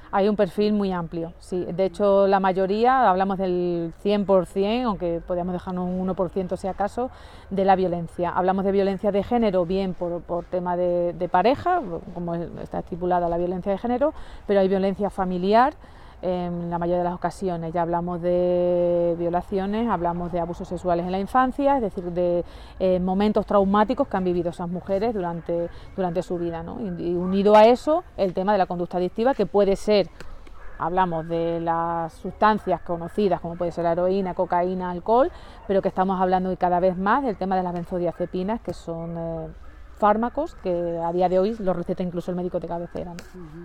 Hay un perfil muy amplio, sí. De hecho, la mayoría, hablamos del 100%, aunque podríamos dejarnos un 1% si acaso, de la violencia. Hablamos de violencia de género, bien por tema de pareja, como está estipulada la violencia de género, pero hay violencia familiar. En la mayoría de las ocasiones ya hablamos de violaciones, hablamos de abusos sexuales en la infancia, es decir, de momentos traumáticos que han vivido esas mujeres durante su vida, ¿no? Y unido a eso, el tema de la conducta adictiva, que puede ser, hablamos de las sustancias conocidas, como puede ser la heroína, cocaína, alcohol, pero que estamos hablando cada vez más del tema de las benzodiazepinas, que son fármacos que a día de hoy los receta incluso el médico de cabecera, ¿no?